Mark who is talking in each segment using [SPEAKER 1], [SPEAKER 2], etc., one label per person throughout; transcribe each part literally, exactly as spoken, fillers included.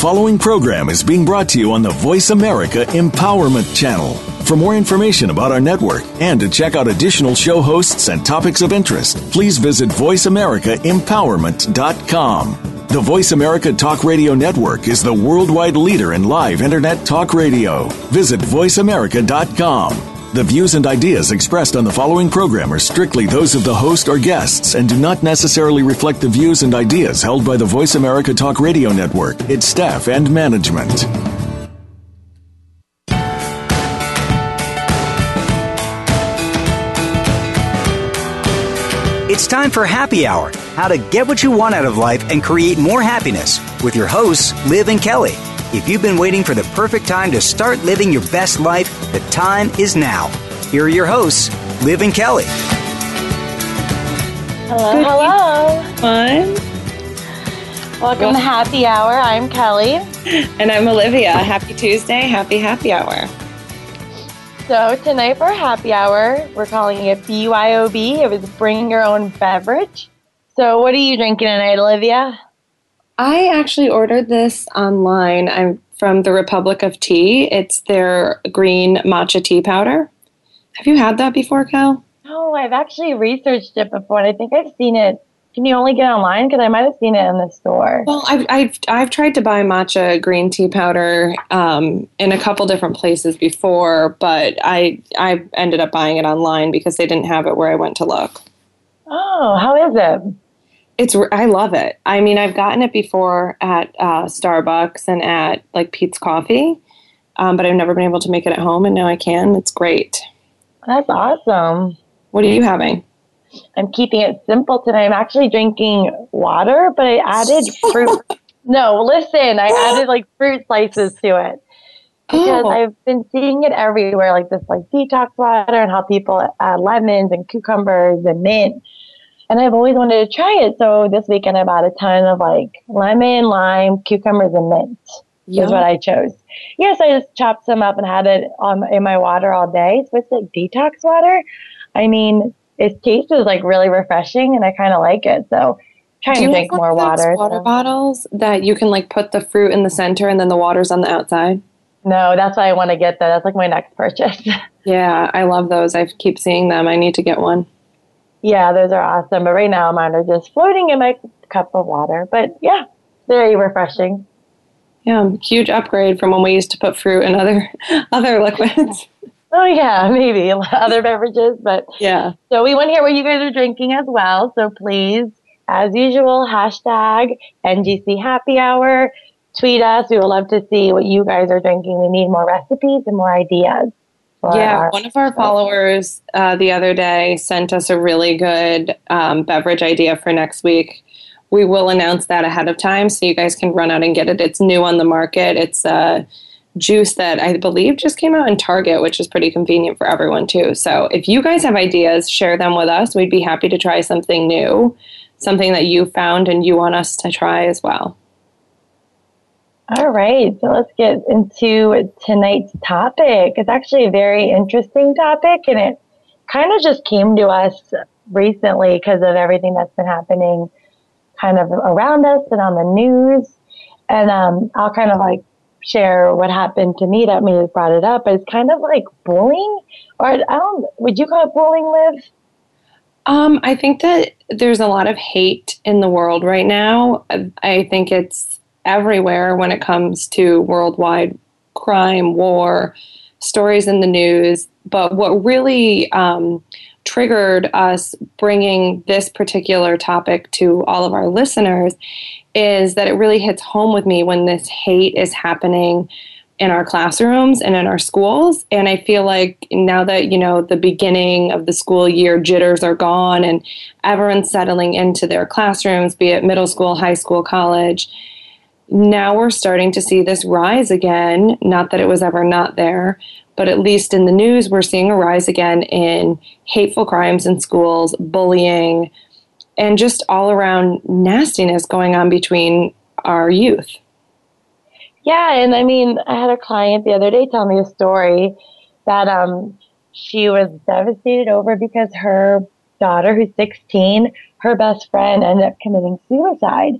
[SPEAKER 1] following program is being brought to you on the Voice America Empowerment Channel. For more information about our network and to check out additional show hosts and topics of interest, please visit voice america empowerment dot com. The Voice America Talk Radio Network is the worldwide leader in live Internet talk radio. Visit voice america dot com. The views and ideas expressed on the following program are strictly those of the host or guests and do not necessarily reflect the views and ideas held by the Voice America Talk Radio Network, its staff, and management.
[SPEAKER 2] It's time for Happy Hour, how to get what you want out of life and create more happiness, with your hosts, Liv and Kelly. If you've been waiting for the perfect time to start living your best life, the time is now. Here are your hosts, Liv and Kelly.
[SPEAKER 3] Hello,
[SPEAKER 4] Good
[SPEAKER 3] hello.
[SPEAKER 4] Fun.
[SPEAKER 3] Welcome well, to Happy Hour. I'm Kelly.
[SPEAKER 4] And I'm Olivia. Happy Tuesday. Happy Happy Hour.
[SPEAKER 3] So tonight for Happy Hour, we're calling it B Y O B. It was bring your own beverage. So what are you drinking tonight, Olivia?
[SPEAKER 4] I actually ordered this online. I'm from the Republic of Tea. It's their green matcha tea powder. Have you had that before, Cal?
[SPEAKER 3] No, I've actually researched it before, and I think I've seen it. Can you only get online? Because I might have seen it in the store.
[SPEAKER 4] Well, I've I've I've tried to buy matcha green tea powder um, in a couple different places before, but I I ended up buying it online because they didn't have it where I went to look.
[SPEAKER 3] Oh, how is it?
[SPEAKER 4] It's I love it. I mean, I've gotten it before at uh, Starbucks and at like Peet's Coffee, um, but I've never been able to make it at home, and now I can. It's great.
[SPEAKER 3] That's awesome.
[SPEAKER 4] What are you having?
[SPEAKER 3] I'm keeping it simple today. I'm actually drinking water, but I added fruit. No, listen, I added like fruit slices to it because
[SPEAKER 4] oh.
[SPEAKER 3] I've been seeing it everywhere, like this like detox water and how people add lemons and cucumbers and mint. And I've always wanted to try it. So this weekend I bought a ton of like lemon, lime, cucumbers, and mint
[SPEAKER 4] Yum.
[SPEAKER 3] is what I chose. Yes, I just chopped some up and had it on, in my water all day. So it's like detox water. I mean, it tastes like really refreshing and I kind of like it. So trying to drink more water.
[SPEAKER 4] Water
[SPEAKER 3] so.
[SPEAKER 4] bottles that you can like put the fruit in the center and then the water's on the outside?
[SPEAKER 3] No, that's why I want to get that. That's like my next purchase.
[SPEAKER 4] Yeah, I love those. I keep seeing them. I need to get one.
[SPEAKER 3] Yeah, those are awesome. But right now, mine are just floating in my cup of water. But yeah, very refreshing.
[SPEAKER 4] Yeah, huge upgrade from when we used to put fruit in other other liquids.
[SPEAKER 3] Oh, yeah, maybe other beverages. But
[SPEAKER 4] yeah.
[SPEAKER 3] So we want to hear what you guys are drinking as well. So please, as usual, hashtag N G C Happy Hour. Tweet us. We would love to see what you guys are drinking. We need more recipes and more ideas.
[SPEAKER 4] Yeah,
[SPEAKER 3] our,
[SPEAKER 4] one of our followers uh, the other day sent us a really good um, beverage idea for next week. We will announce that ahead of time so you guys can run out and get it. It's new on the market. It's a juice that I believe just came out in Target, which is pretty convenient for everyone too. So if you guys have ideas, share them with us. We'd be happy to try something new, something that you found and you want us to try as well.
[SPEAKER 3] All right, so let's get into tonight's topic. It's actually a very interesting topic, and it kind of just came to us recently because of everything that's been happening kind of around us and on the news. And um, I'll kind of like share what happened to me that made me brought it up. It's kind of like bullying, or I don't, would you call it bullying, Liv?
[SPEAKER 4] Um, I think that there's a lot of hate in the world right now. I think it's everywhere when it comes to worldwide crime, war, stories in the news. But what really um, triggered us bringing this particular topic to all of our listeners is that it really hits home with me when this hate is happening in our classrooms and in our schools. And I feel like now that, you know, the beginning of the school year jitters are gone and everyone's settling into their classrooms, be it middle school, high school, college, now we're starting to see this rise again. Not that it was ever not there, but at least in the news, we're seeing a rise again in hateful crimes in schools, bullying, and just all around nastiness going on between our youth.
[SPEAKER 3] Yeah, and I mean, I had a client the other day tell me a story that um, she was devastated over because her daughter, who's sixteen, her best friend ended up committing suicide.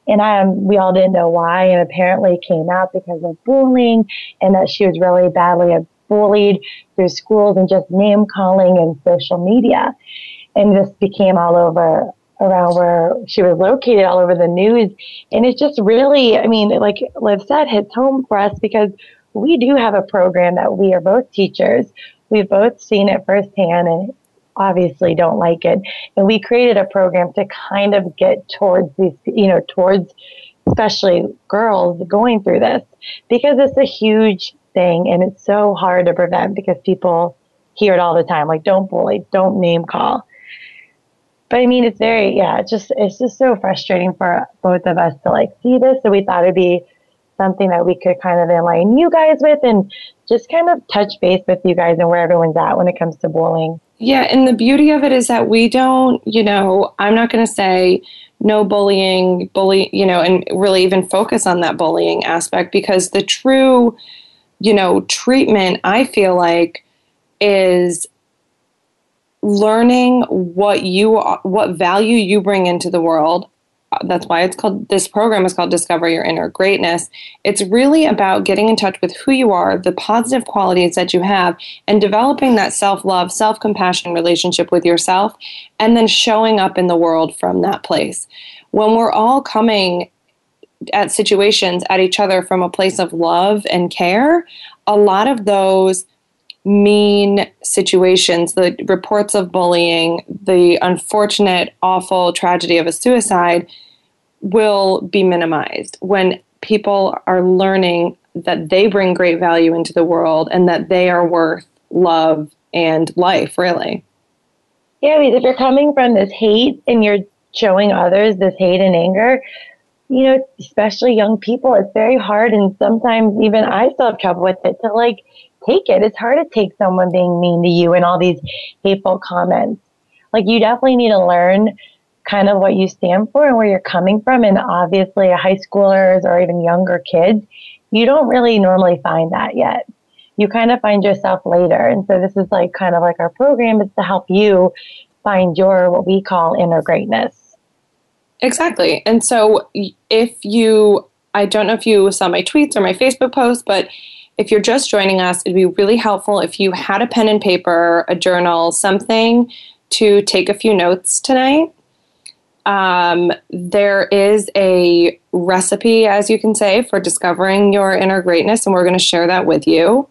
[SPEAKER 3] And um, we all didn't know why, and apparently it came out because of bullying, and that she was really badly bullied through schools and just name calling and social media. And this became all over around where she was located, all over the news. And it's just really, I mean, like Liv said, hits home for us because we do have a program that we are both teachers. We've both seen it firsthand and obviously don't like it. And we created a program to kind of get towards these, you know, towards especially girls going through this, because it's a huge thing and it's so hard to prevent because people hear it all the time. Like, don't bully, don't name call. But I mean, it's very, yeah, it's just, it's just so frustrating for both of us to like see this. So we thought it'd be something that we could kind of enlighten you guys with and just kind of touch base with you guys and where everyone's at when it comes to bullying.
[SPEAKER 4] Yeah. And the beauty of it is that we don't, you know, I'm not going to say no bullying, bully, you know, and really even focus on that bullying aspect, because the true, you know, treatment, I feel like, is learning what you, what value you bring into the world. That's why it's called, this program is called Discover Your Inner Greatness. It's really about getting in touch with who you are, the positive qualities that you have, and developing that self-love, self-compassion relationship with yourself, and then showing up in the world from that place. When we're all coming at situations at each other from a place of love and care, a lot of those mean situations, the reports of bullying, the unfortunate, awful tragedy of a suicide will be minimized when people are learning that they bring great value into the world and that they are worth love and life, really.
[SPEAKER 3] Yeah, because if you're coming from this hate and you're showing others this hate and anger, you know, especially young people, it's very hard. And sometimes even I still have trouble with it to like take it. It's hard to take someone being mean to you and all these hateful comments. Like, you definitely need to learn kind of what you stand for and where you're coming from. And obviously high schoolers or even younger kids, you don't really normally find that yet. You kind of find yourself later. And so this is like kind of like our program is to help you find your, what we call inner greatness.
[SPEAKER 4] Exactly. And so if you, I don't know if you saw my tweets or my Facebook post, but if you're just joining us, it'd be really helpful if you had a pen and paper, a journal, something to take a few notes tonight. Um, there is a recipe, as you can say, for discovering your inner greatness, and we're going to share that with you.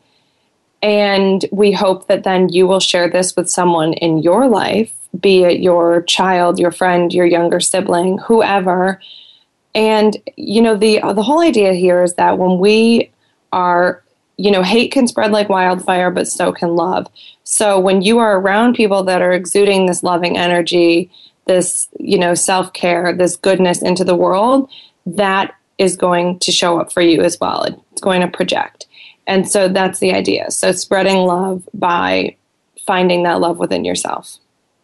[SPEAKER 4] And we hope that then you will share this with someone in your life, be it your child, your friend, your younger sibling, whoever. And, you know, the the whole idea here is that when we are, you know, hate can spread like wildfire, but so can love. So when you are around people that are exuding this loving energy, this, you know, self-care, this goodness into the world, that is going to show up for you as well. It's going to project. And so that's the idea. So spreading love by finding that love within yourself.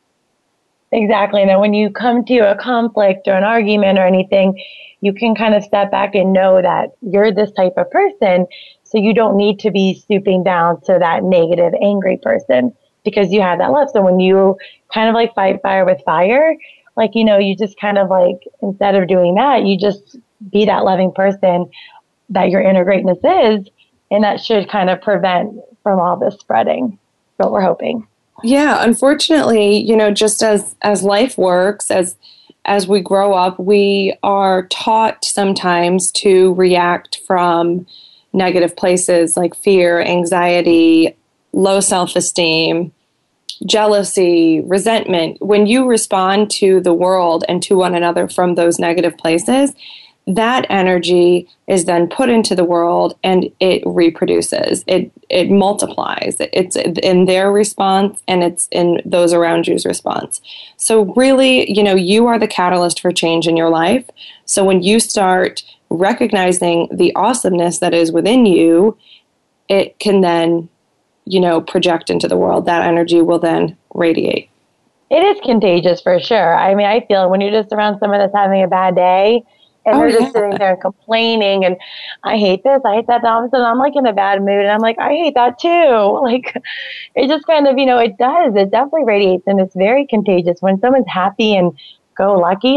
[SPEAKER 3] Exactly. And then when you come to a conflict or an argument or anything, you can kind of step back and know that you're this type of person. So you don't need to be stooping down to that negative, angry person because you have that love. So when you kind of like fight fire with fire, like, you know, you just kind of like, instead of doing that, you just be that loving person that your inner greatness is. And that should kind of prevent from all this spreading. That's what we're hoping.
[SPEAKER 4] Yeah, unfortunately, you know, just as, as life works, as as we grow up, we are taught sometimes to react from negative places like fear, anxiety, low self-esteem, jealousy, resentment. When you respond to the world and to one another from those negative places, that energy is then put into the world and it reproduces. It it multiplies. It's in their response and it's in those around you's response. So really, you know, you are the catalyst for change in your life. So when you start recognizing the awesomeness that is within you, it can then, you know, project into the world. That energy will then radiate.
[SPEAKER 3] It is contagious for sure. I mean, I feel when you're just around someone that's having a bad day, and
[SPEAKER 4] oh,
[SPEAKER 3] they're just
[SPEAKER 4] yeah.
[SPEAKER 3] sitting there complaining, and I hate this, I hate that. And all of a sudden, I'm like in a bad mood, and I'm like, I hate that too. Like, it just kind of, you know, it does. It definitely radiates, and it's very contagious. When someone's happy and go lucky, like,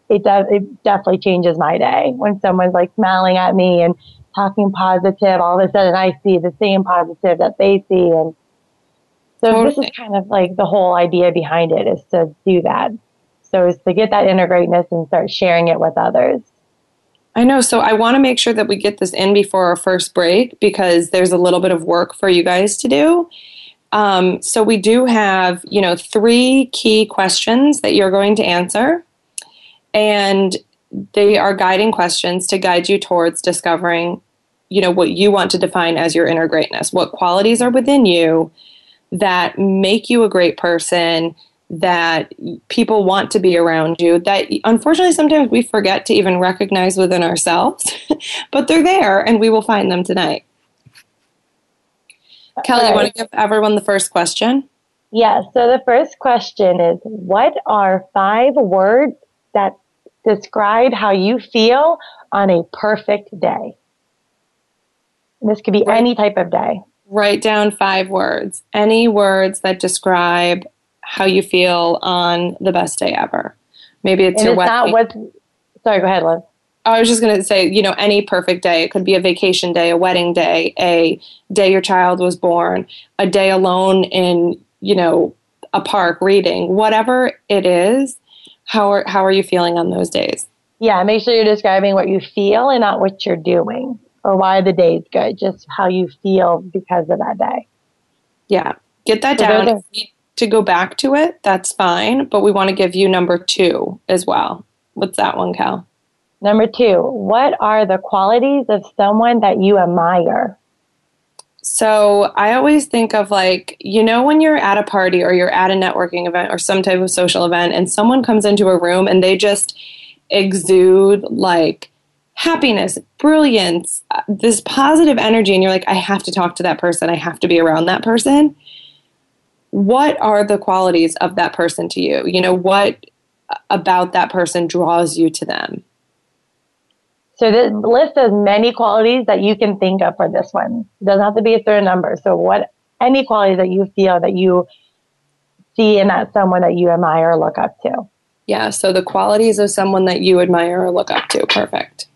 [SPEAKER 3] it does, it definitely changes my day when someone's like smiling at me and talking positive. All of a sudden I see the same positive that they see. And so totally. This is kind of like the whole idea behind it, is to do that. So is to get that inner greatness and start sharing it with others.
[SPEAKER 4] I know. So I want to make sure that we get this in before our first break, because there's a little bit of work for you guys to do. Um, so we do have, you know, three key questions that you're going to answer. And they are guiding questions to guide you towards discovering, you know, what you want to define as your inner greatness. What qualities are within you that make you a great person, that people want to be around you, that unfortunately sometimes we forget to even recognize within ourselves, but they're there and we will find them tonight. Kelly, right. You want to give everyone the first question?
[SPEAKER 3] Yes. Yeah, so the first question is, what are five words that describe how you feel on a perfect day? And this could be right. any type of day.
[SPEAKER 4] Write down five words. Any words that describe how you feel on the best day ever. Maybe it's
[SPEAKER 3] and
[SPEAKER 4] your
[SPEAKER 3] it's
[SPEAKER 4] wedding.
[SPEAKER 3] Not what, sorry, go ahead, Liv.
[SPEAKER 4] I was just going to say, you know, any perfect day. It could be a vacation day, a wedding day, a day your child was born, a day alone in, you know, a park reading, whatever it is. How are, how are you feeling on those days?
[SPEAKER 3] Yeah, make sure you're describing what you feel and not what you're doing or why the day's good, just how you feel because of that day.
[SPEAKER 4] Yeah, get that
[SPEAKER 3] so
[SPEAKER 4] down. If you need to go back to it, that's fine, but we want to give you number two as well. What's that one, Cal?
[SPEAKER 3] Number two, what are the qualities of someone that you admire?
[SPEAKER 4] So I always think of, like, you know, when you're at a party or you're at a networking event or some type of social event and someone comes into a room and they just exude like happiness, brilliance, this positive energy, and you're like, I have to talk to that person. I have to be around that person. What are the qualities of that person to you? You know, what about that person draws you to them?
[SPEAKER 3] So this list as many qualities that you can think of for this one. It doesn't have to be a certain number. So what, any qualities that you feel that you see in that someone that you admire or look up to.
[SPEAKER 4] Yeah, so the qualities of someone that you admire or look up to. Perfect.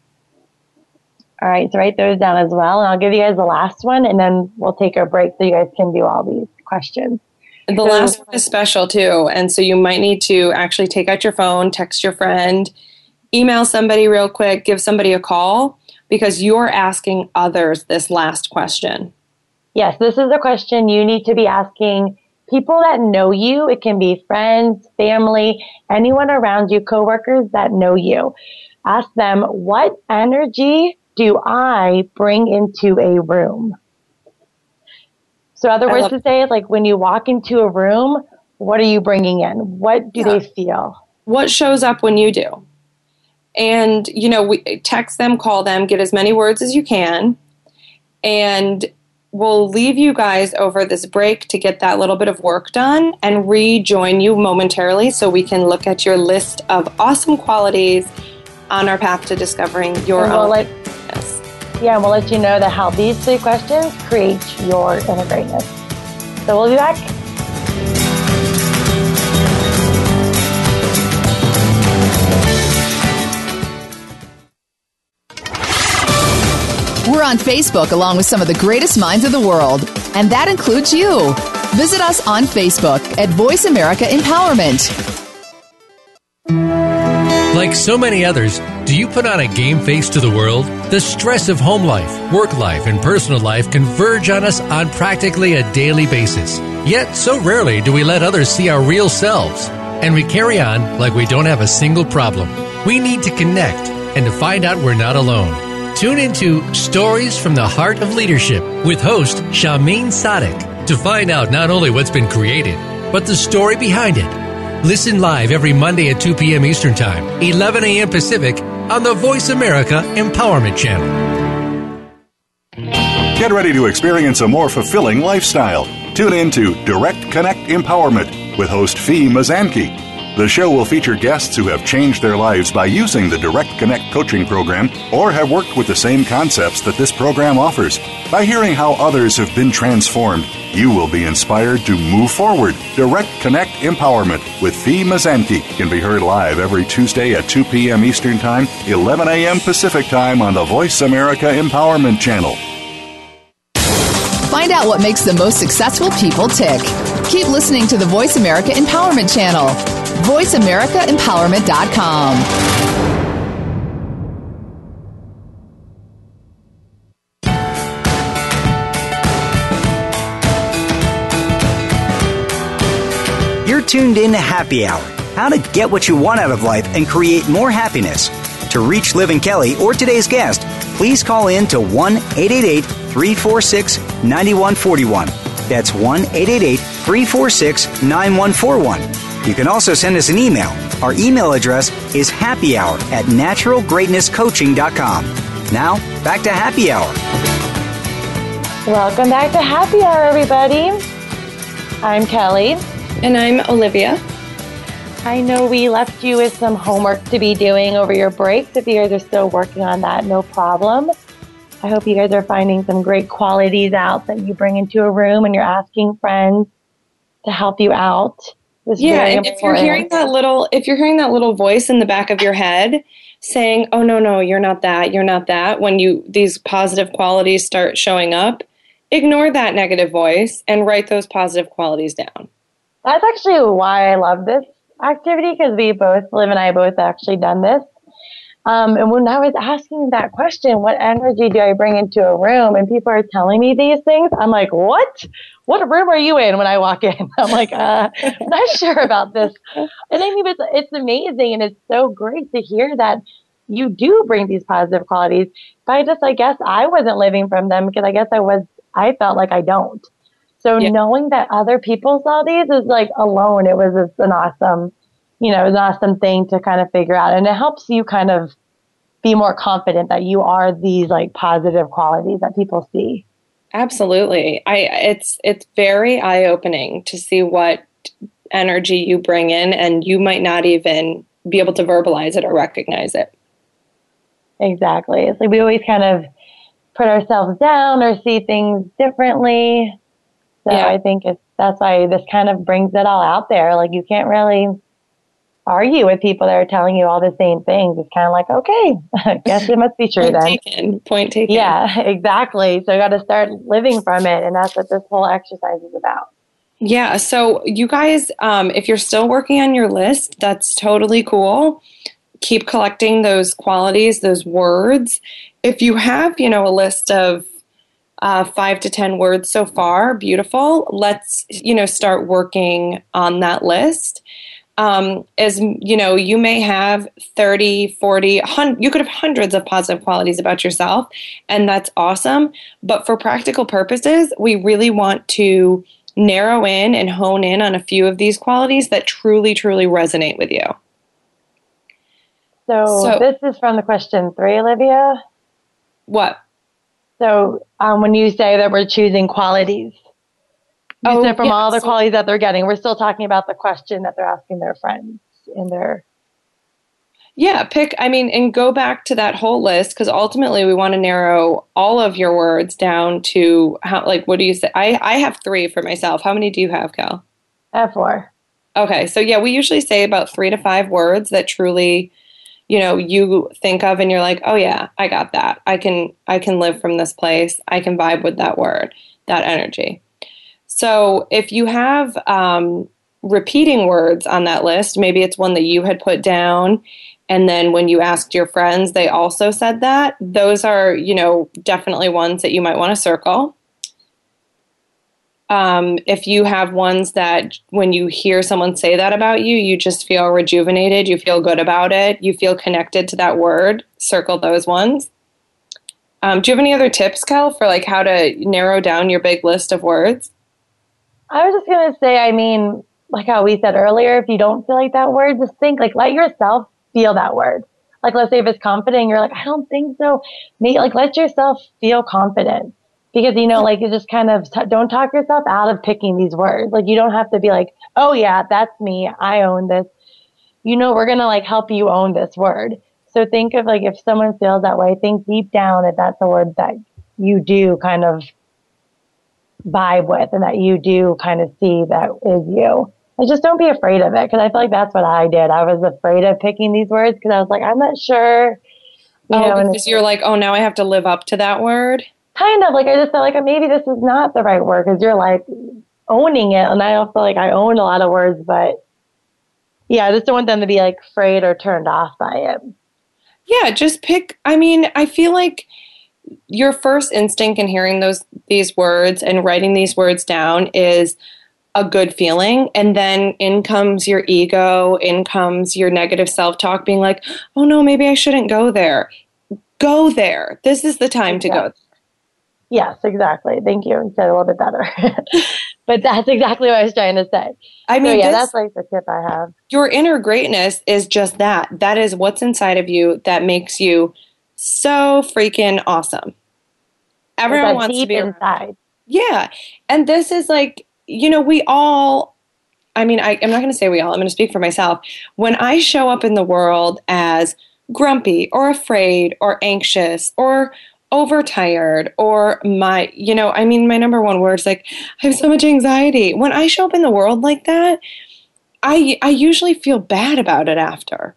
[SPEAKER 3] All right, so write those down as well. And I'll give you guys the last one, and then we'll take a break so you guys can do all these questions.
[SPEAKER 4] The so, last one is special too. And so you might need to actually take out your phone, text your friend, email somebody real quick, give somebody a call, because you're asking others this last question.
[SPEAKER 3] Yes, this is a question you need to be asking people that know you. It can be friends, family, anyone around you, coworkers that know you. Ask them, what energy do I bring into a room? So other words to say is, like, when you walk into a room, what are you bringing in? What do yeah. they feel?
[SPEAKER 4] What shows up when you do? And, you know, we text them, call them, get as many words as you can. And we'll leave you guys over this break to get that little bit of work done and rejoin you momentarily so we can look at your list of awesome qualities on our path to discovering your
[SPEAKER 3] and we'll
[SPEAKER 4] own
[SPEAKER 3] let,
[SPEAKER 4] greatness.
[SPEAKER 3] Yeah, and we'll let you know that how these three questions create your inner greatness. So we'll be back.
[SPEAKER 5] We're on Facebook along with some of the greatest minds of the world, and that includes you. Visit us on Facebook at Voice America Empowerment.
[SPEAKER 6] Like so many others, do you put on a game face to the world? The stress of home life, work life, and personal life converge on us on practically a daily basis. Yet, so rarely do we let others see our real selves, and we carry on like we don't have a single problem. We need to connect and to find out we're not alone. Tune into Stories from the Heart of Leadership with host Shameen Sadek to find out not only what's been created, but the story behind it. Listen live every Monday at two p.m. Eastern Time, eleven a.m. Pacific on the Voice America Empowerment Channel.
[SPEAKER 7] Get ready to experience a more fulfilling lifestyle. Tune in to Direct Connect Empowerment with host Fee Mazanke. The show will feature guests who have changed their lives by using the Direct Connect coaching program or have worked with the same concepts that this program offers. By hearing how others have been transformed, you will be inspired to move forward. Direct Connect Empowerment with Fee Mazanke can be heard live every Tuesday at two p.m. Eastern Time, eleven a.m. Pacific Time on the Voice America Empowerment Channel.
[SPEAKER 5] Find out what makes the most successful people tick. Keep listening to the Voice America Empowerment Channel. voice america empowerment dot com.
[SPEAKER 2] You're tuned in to Happy Hour, how to get what you want out of life and create more happiness. To reach Liv and Kelly or today's guest, please call in to one eight eight eight, three four six, nine one four one. That's one eight eight eight, three four six, nine one four one. You can also send us an email. Our email address is happyhour at natural greatness coaching dot com. Now, back to Happy Hour.
[SPEAKER 3] Welcome back to Happy Hour, everybody. I'm Kelly.
[SPEAKER 4] And I'm Olivia.
[SPEAKER 3] I know we left you with some homework to be doing over your breaks. If you guys are still working on that, no problem. I hope you guys are finding some great qualities out that you bring into a room and you're asking friends to help you out. It's
[SPEAKER 4] yeah, and if you're hearing that little, if you're hearing that little voice in the back of your head saying, "Oh no, no, you're not that, you're not that," when you these positive qualities start showing up, ignore that negative voice and write those positive qualities down.
[SPEAKER 3] That's actually why I love this activity, because we both, Liv and I both actually done this. Um, and when I was asking that question, what energy do I bring into a room? And people are telling me these things. I'm like, what? What room are you in when I walk in? I'm like, uh, I'm not sure about this. And I mean, it's, it's amazing. And it's so great to hear that you do bring these positive qualities. But I just, I guess I wasn't living from them because I guess I was, I felt like I don't. So yeah. Knowing that other people saw these is like alone, it was just an awesome, you know, an awesome thing to kind of figure out. And it helps you kind of be more confident that you are these like positive qualities that people see.
[SPEAKER 4] Absolutely. I it's it's very eye-opening to see what energy you bring in, and you might not even be able to verbalize it or recognize it.
[SPEAKER 3] Exactly. It's like we always kind of put ourselves down or see things differently. So yeah. I think it's that's why this kind of brings it all out there. Like you can't really argue with people that are telling you all the same things. It's kind of like, okay, I guess it must be true
[SPEAKER 4] Point
[SPEAKER 3] then.
[SPEAKER 4] Taken. Point taken.
[SPEAKER 3] Yeah, exactly. So you got to start living from it. And that's what this whole exercise is about.
[SPEAKER 4] Yeah. So you guys, um, if you're still working on your list, that's totally cool. Keep collecting those qualities, those words. If you have, you know, a list of uh, five to ten words so far, beautiful. Let's, you know, start working on that list. Um, as you know, you may have thirty, forty, one hundred, you could have hundreds of positive qualities about yourself, and that's awesome. But for practical purposes, we really want to narrow in and hone in on a few of these qualities that truly, truly resonate with you.
[SPEAKER 3] So, so this is from the question three, Olivia.
[SPEAKER 4] What?
[SPEAKER 3] So um, when you say that we're choosing qualities, you
[SPEAKER 4] oh,
[SPEAKER 3] said from
[SPEAKER 4] yeah,
[SPEAKER 3] all the
[SPEAKER 4] so,
[SPEAKER 3] qualities that they're getting, we're still talking about the question that they're asking their friends in their.
[SPEAKER 4] Yeah, pick, I mean, and go back to that whole list, because ultimately we want to narrow all of your words down to how, like, what do you say? I, I have three for myself. How many do you have, Cal?
[SPEAKER 3] I have four.
[SPEAKER 4] Okay. So yeah, we usually say about three to five words that truly, you know, you think of and you're like, oh yeah, I got that. I can, I can live from this place. I can vibe with that word, that energy. So if you have um, repeating words on that list, maybe it's one that you had put down, and then when you asked your friends, they also said that. Those are, you know, definitely ones that you might want to circle. Um, if you have ones that when you hear someone say that about you, you just feel rejuvenated, you feel good about it, you feel connected to that word, circle those ones. Um, do you have any other tips, Kel, for like how to narrow down your big list of words?
[SPEAKER 3] I was just going to say, I mean, like how we said earlier, if you don't feel like that word, just think, like, let yourself feel that word. Like, let's say if it's confident, you're like, I don't think so. Maybe, like, let yourself feel confident. Because, you know, like, you just kind of t- don't talk yourself out of picking these words. Like, you don't have to be like, oh, yeah, that's me. I own this. you know, we're going to like help you own this word. So think of like, if someone feels that way, think deep down that that's a word that you do kind of vibe with and that you do kind of see that is you. And just don't be afraid of it. Cause I feel like that's what I did. I was afraid of picking these words because I was like, I'm not sure. You
[SPEAKER 4] oh,
[SPEAKER 3] know,
[SPEAKER 4] because you're like, oh, now I have to live up to that word.
[SPEAKER 3] Kind of like, I just felt like maybe this is not the right word because you're like owning it. And I don't feel like I own a lot of words, but yeah, I just don't want them to be like afraid or turned off by it.
[SPEAKER 4] Yeah, just pick. I mean, I feel like your first instinct in hearing those these words and writing these words down is a good feeling. And then in comes your ego, in comes your negative self-talk being like, oh no, maybe I shouldn't go there. Go there. This is the time to go.
[SPEAKER 3] Yes, exactly. Thank you. You said it a little bit better. But that's exactly what I was trying to say.
[SPEAKER 4] I mean,
[SPEAKER 3] so, yeah,
[SPEAKER 4] this,
[SPEAKER 3] that's like the tip I have.
[SPEAKER 4] Your inner greatness is just that. That is what's inside of you that makes you so freaking awesome. Everyone wants
[SPEAKER 3] deep
[SPEAKER 4] to be
[SPEAKER 3] inside.
[SPEAKER 4] Yeah. And this is like, you know, we all, I mean, I, I'm not going to say we all, I'm going to speak for myself. When I show up in the world as grumpy or afraid or anxious or overtired or my, you know, I mean, my number one word is like, I have so much anxiety. When I show up in the world like that, I, I usually feel bad about it after.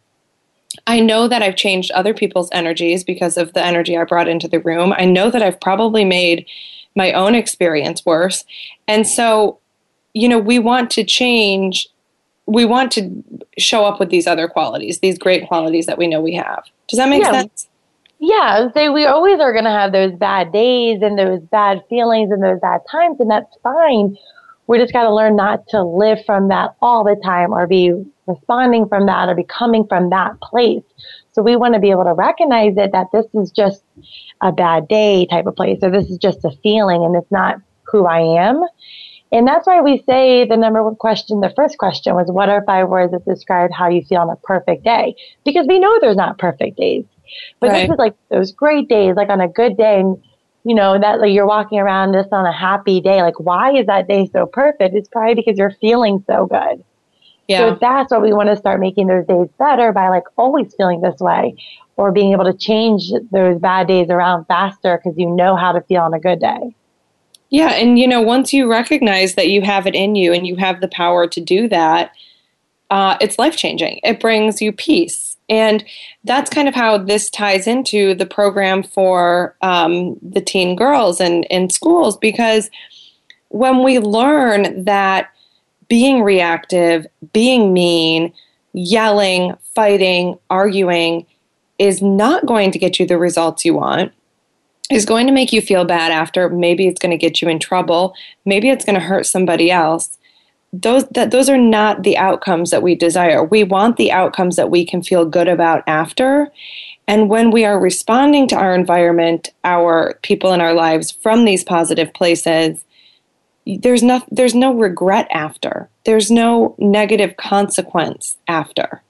[SPEAKER 4] I know that I've changed other people's energies because of the energy I brought into the room. I know that I've probably made my own experience worse. And so, you know, we want to change, we want to show up with these other qualities, these great qualities that we know we have. Does that make
[SPEAKER 3] yeah.
[SPEAKER 4] sense?
[SPEAKER 3] Yeah, say we always are going to have those bad days and those bad feelings and those bad times, and that's fine. We just got to learn not to live from that all the time or be responding from that or be coming from that place. So we want to be able to recognize it, that this is just a bad day type of place, or this is just a feeling and it's not who I am. And that's why we say the number one question, the first question was, what are five words that describe how you feel on a perfect day? Because we know there's not perfect days. But right. This is like those great days, like on a good day, and you know, that like you're walking around just on a happy day. Like, why is that day so perfect? It's probably because you're feeling so good. Yeah. So that's what we want to start making those days better by like always feeling this way or being able to change those bad days around faster because you know how to feel on a good day.
[SPEAKER 4] Yeah. And, you know, once you recognize that you have it in you and you have the power to do that, uh, it's life-changing. It brings you peace. And that's kind of how this ties into the program for um, the teen girls and in schools, because when we learn that being reactive, being mean, yelling, fighting, arguing is not going to get you the results you want, is going to make you feel bad after, maybe it's going to get you in trouble, maybe it's going to hurt somebody else. Those that those are not the outcomes that we desire. We want the outcomes that we can feel good about after. And when we are responding to our environment, our people in our lives from these positive places, there's no there's no regret after. There's no negative consequence after.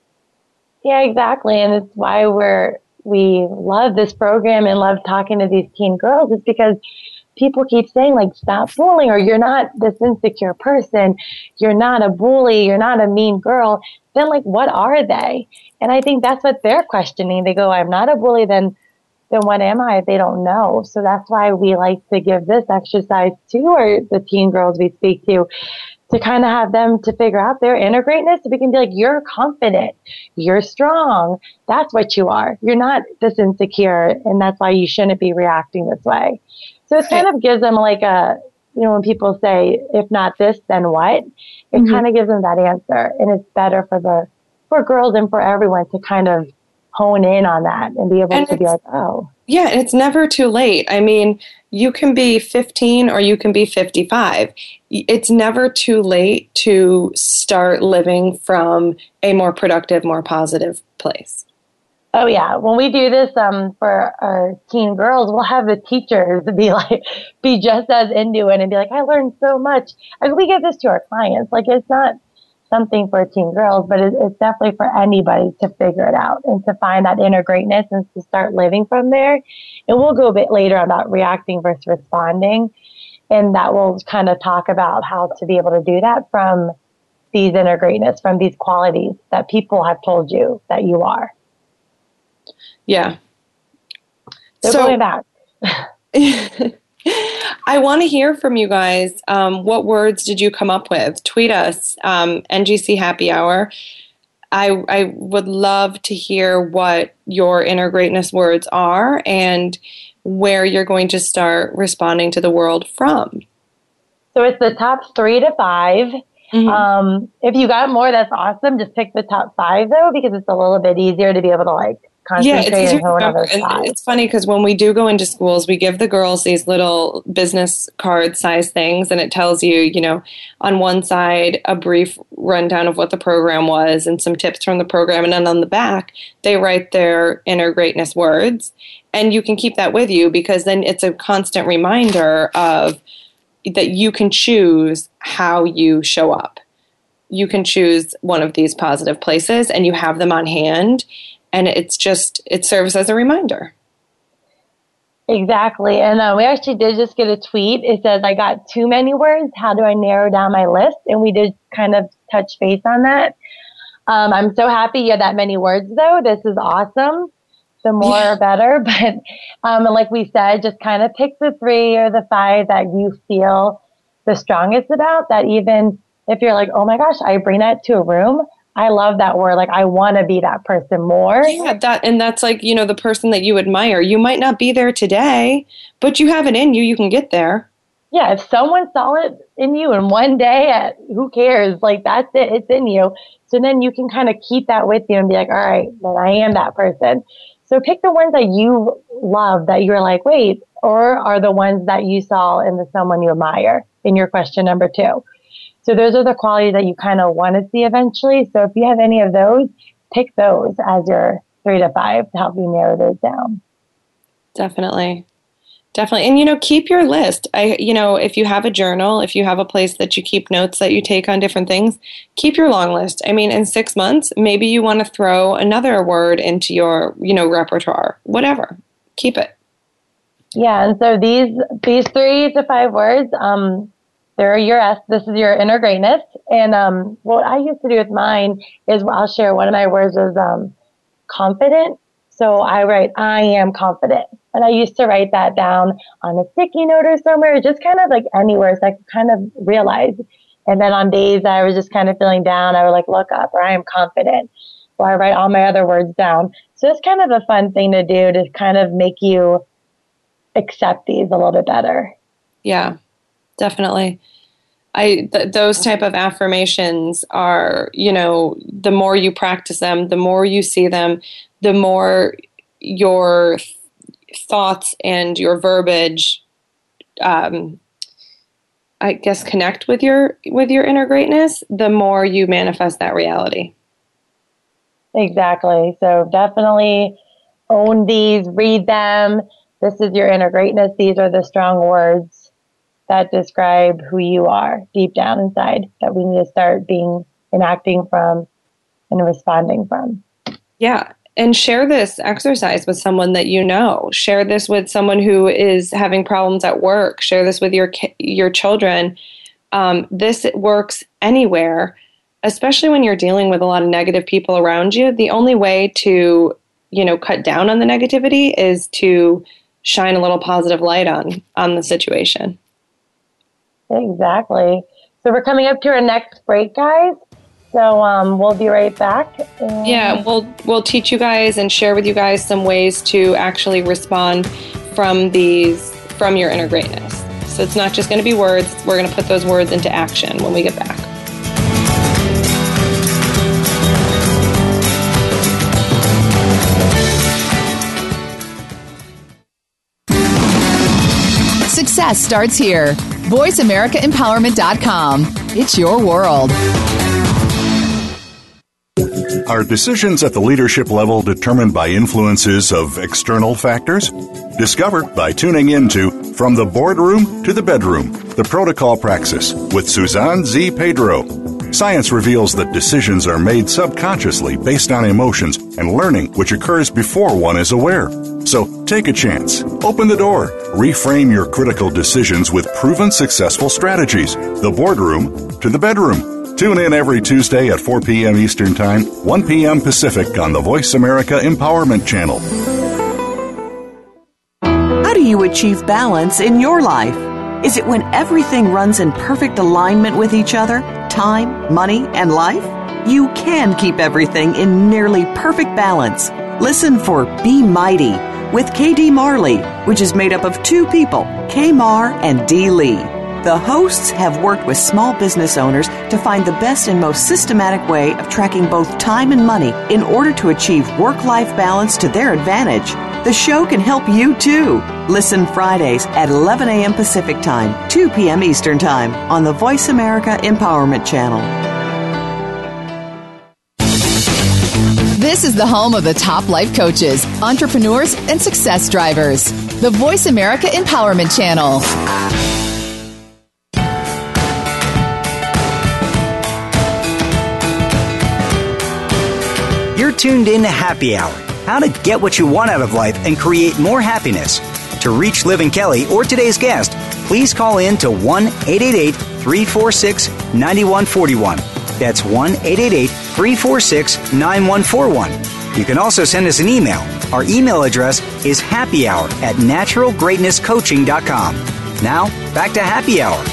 [SPEAKER 3] Yeah, exactly. And it's why we're we love this program and love talking to these teen girls, is because people keep saying, like, stop bullying, or you're not this insecure person, you're not a bully, you're not a mean girl. Then, like, what are they? And I think that's what they're questioning. They go, I'm not a bully, then then what am I if they don't know? So that's why we like to give this exercise to our, the teen girls we speak to, to kind of have them to figure out their inner greatness. So we can be like, you're confident, you're strong, that's what you are. You're not this insecure, and that's why you shouldn't be reacting this way. So it kind of gives them like a, you know, when people say, if not this, then what? It mm-hmm. kind of gives them that answer. And it's better for the, for girls and for everyone to kind of hone in on that and be able and to be like, oh.
[SPEAKER 4] Yeah, it's never too late. I mean, you can be fifteen or you can be fifty-five. It's never too late to start living from a more productive, more positive place.
[SPEAKER 3] Oh, yeah. When we do this um, for our teen girls, we'll have the teachers be like, be just as into it and be like, I learned so much. Like, we give this to our clients. Like, it's not something for teen girls, but it, it's definitely for anybody to figure it out and to find that inner greatness and to start living from there. And we'll go a bit later about reacting versus responding. And that will kind of talk about how to be able to do that from these inner greatness, from these qualities that people have told you that you are.
[SPEAKER 4] Yeah.
[SPEAKER 3] So,
[SPEAKER 4] so
[SPEAKER 3] going back.
[SPEAKER 4] I want to hear from you guys. Um, what words did you come up with? Tweet us, um, N G C Happy Hour. I, I would love to hear what your inner greatness words are and where you're going to start responding to the world from.
[SPEAKER 3] So it's the top three to five. Mm-hmm. Um, if you got more, that's awesome. Just pick the top five, though, because it's a little bit easier to be able to, like, concentrate
[SPEAKER 4] yeah, it's
[SPEAKER 3] and hone on those
[SPEAKER 4] and
[SPEAKER 3] five.
[SPEAKER 4] It's funny because when we do go into schools, we give the girls these little business card size things, and it tells you, you know, on one side, a brief rundown of what the program was and some tips from the program. And then on the back, they write their inner greatness words. And you can keep that with you because then it's a constant reminder of that you can choose how you show up. You can choose one of these positive places and you have them on hand. And it's just, it serves as a reminder.
[SPEAKER 3] Exactly. And uh, we actually did just get a tweet. It says, I got too many words. How do I narrow down my list? And we did kind of touch base on that. Um, I'm so happy you had that many words, though. This is awesome. The more yeah. better. But um, and like we said, just kind of pick the three or the five that you feel the strongest about, that even if you're like, oh my gosh, I bring that to a room. I love that word. Like, I want to be that person more.
[SPEAKER 4] Yeah, that, and that's like, you know, the person that you admire. You might not be there today, but you have it in you. You can get there.
[SPEAKER 3] Yeah, if someone saw it in you in one day, at, who cares? Like, that's it. It's in you. So then you can kind of keep that with you and be like, all right, then I am that person. So pick the ones that you love, that you're like, wait, or are the ones that you saw in the someone you admire in your question number two. So those are the qualities that you kind of want to see eventually. So if you have any of those, pick those as your three to five to help you narrow those down.
[SPEAKER 4] Definitely. Definitely. And, you know, keep your list. I, you know, if you have a journal, if you have a place that you keep notes that you take on different things, keep your long list. I mean, in six months, maybe you want to throw another word into your, you know, repertoire, whatever. Keep it.
[SPEAKER 3] Yeah. And so these, these three to five words, um, they're your S. This is your inner greatness. And um, what I used to do with mine is I'll share one of my words is um, confident. So I write, I am confident. And I used to write that down on a sticky note or somewhere, just kind of like anywhere, so I could kind of realize. And then on days I was just kind of feeling down, I would like look up, or I am confident. Or I write all my other words down. So it's kind of a fun thing to do to kind of make you accept these a little bit better.
[SPEAKER 4] Yeah, definitely. I th- those type of affirmations are, you know, the more you practice them, the more you see them, the more your th- thoughts and your verbiage, um, I guess, connect with your with your inner greatness, the more you manifest that reality.
[SPEAKER 3] Exactly. So definitely own these, read them. This is your inner greatness. These are the strong words that describe who you are deep down inside, that we need to start being enacting from and responding from.
[SPEAKER 4] Yeah. And share this exercise with someone that you know. Share this with someone who is having problems at work. Share this with your your children. Um, this works anywhere, especially when you're dealing with a lot of negative people around you. The only way to, you know, cut down on the negativity is to shine a little positive light on on the situation.
[SPEAKER 3] Exactly. So we're coming up to our next break, guys. So um, we'll be right back. And
[SPEAKER 4] yeah, we'll we'll teach you guys and share with you guys some ways to actually respond from these from your inner greatness. So it's not just going to be words. We're going to put those words into action when we get back.
[SPEAKER 5] Success starts here. voice america empowerment dot com. It's your world.
[SPEAKER 7] Are decisions at the leadership level determined by influences of external factors? Discover by tuning into From the Boardroom to the Bedroom, the Protocol Praxis with Suzanne Z. Pedro. Science reveals that decisions are made subconsciously based on emotions and learning which occurs before one is aware. So take a chance. Open the door. Reframe your critical decisions with proven successful strategies. The Boardroom to the Bedroom. Tune in every Tuesday at four p.m. Eastern Time, one p.m. Pacific on the Voice America Empowerment Channel.
[SPEAKER 8] How do you achieve balance in your life? Is it when everything runs in perfect alignment with each other, time, money, and life? You can keep everything in nearly perfect balance. Listen for Be Mighty with K D Marley, which is made up of two people, K Mar and D Lee. The hosts have worked with small business owners to find the best and most systematic way of tracking both time and money in order to achieve work-life balance to their advantage. The show can help you too. Listen Fridays at eleven a.m. Pacific Time, two p.m. Eastern Time on the Voice America Empowerment Channel.
[SPEAKER 5] This is the home of the top life coaches, entrepreneurs, and success drivers. The Voice America Empowerment Channel.
[SPEAKER 2] You're tuned in to Happy Hour, how to get what you want out of life and create more happiness. To reach Liv and Kelly or today's guest, please call in to one eight eight eight, three four six, nine one four one. That's one eight eight eight, three four six, nine one four one. You can also send us an email. Our email address is happyhour at natural greatness coaching dot com. Now, back to Happy Hour.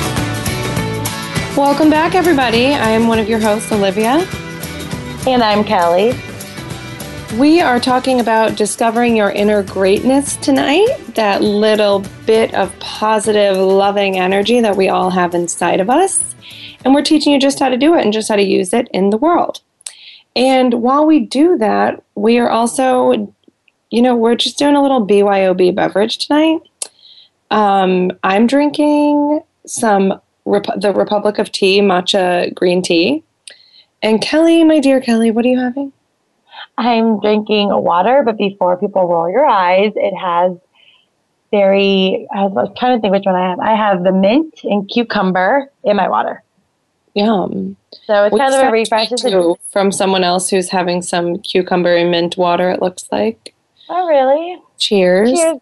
[SPEAKER 4] Welcome back, everybody. I am one of your hosts, Olivia.
[SPEAKER 3] And I'm Kelly.
[SPEAKER 4] We are talking about discovering your inner greatness tonight, that little bit of positive, loving energy that we all have inside of us. And we're teaching you just how to do it and just how to use it in the world. And while we do that, we are also, you know, we're just doing a little B Y O B beverage tonight. Um, I'm drinking some Rep- the Republic of Tea matcha green tea. And Kelly, my dear Kelly, what are you having?
[SPEAKER 3] I'm drinking water, but before people roll your eyes, it has very, I was trying to think which one I have. I have the mint and cucumber in my water.
[SPEAKER 4] Yum.
[SPEAKER 3] So it's
[SPEAKER 4] What's
[SPEAKER 3] kind of a refresh.
[SPEAKER 4] From someone else who's having some cucumber and mint water, it looks like.
[SPEAKER 3] Oh, really?
[SPEAKER 4] Cheers.
[SPEAKER 3] Cheers.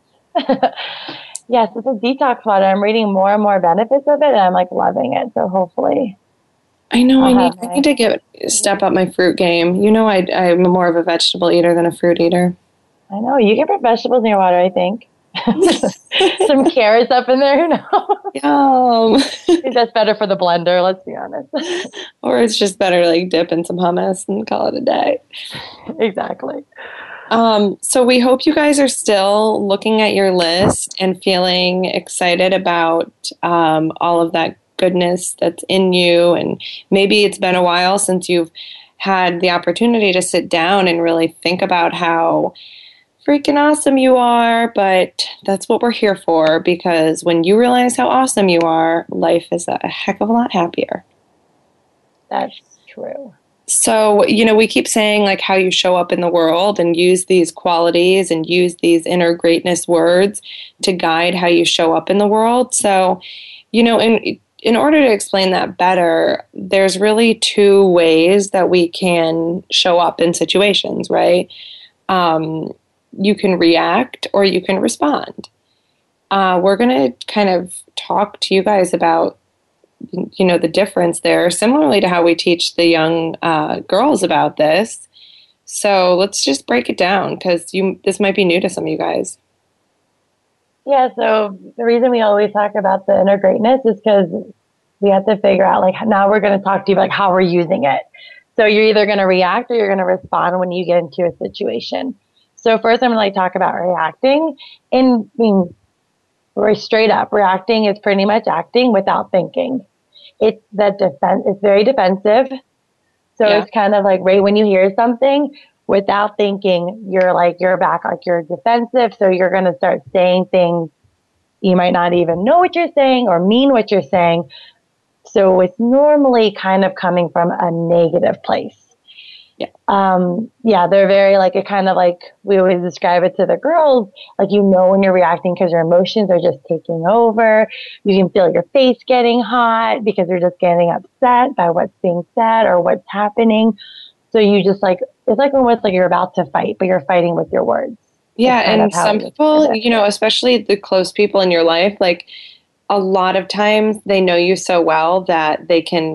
[SPEAKER 3] Yes, it's a detox water. I'm reading more and more benefits of it, and I'm like loving it. So hopefully.
[SPEAKER 4] I know
[SPEAKER 3] I'll
[SPEAKER 4] I need I need to get step up my fruit game. You know, I I'm more of a vegetable eater than a fruit eater.
[SPEAKER 3] I know you can put vegetables in your water. I think some carrots up in there. Who knows?
[SPEAKER 4] Yum.
[SPEAKER 3] I think that's better for the blender. Let's be honest.
[SPEAKER 4] Or it's just better to like dip in some hummus and call it a day.
[SPEAKER 3] Exactly.
[SPEAKER 4] Um, so we hope you guys are still looking at your list and feeling excited about um, all of that goodness that's in you, and maybe it's been a while since you've had the opportunity to sit down and really think about how freaking awesome you are, but that's what we're here for, because when you realize how awesome you are, life is a heck of a lot happier.
[SPEAKER 3] That's true.
[SPEAKER 4] So, you know, we keep saying like how you show up in the world and use these qualities and use these inner greatness words to guide how you show up in the world. So, you know, in In order to explain that better, there's really two ways that we can show up in situations, right? Um, you can react or you can respond. Uh, we're going to kind of talk to you guys about, you know, the difference there, similarly to how we teach the young uh, girls about this. So let's just break it down, because you this might be new to some of you guys.
[SPEAKER 3] Yeah, so the reason we always talk about the inner greatness is because we have to figure out, like, now we're going to talk to you about like, how we're using it. So you're either going to react or you're going to respond when you get into a situation. So first, I'm going to like talk about reacting. And I mean, we're straight up. Reacting is pretty much acting without thinking. It's that defense. It's very defensive. So yeah. It's kind of like right when you hear something, without thinking, you're like, you're back, like you're defensive. So you're going to start saying things you might not even know what you're saying or mean what you're saying. So it's normally kind of coming from a negative place. Yeah. Um, yeah, they're very like, it kind of like, we always describe it to the girls, like, you know, when you're reacting because your emotions are just taking over. You can feel your face getting hot because you're just getting upset by what's being said or what's happening. So you just like, it's like almost like you're about to fight, but you're fighting with your words.
[SPEAKER 4] Yeah, and some people, you know, especially the close people in your life, like a lot of times they know you so well that they can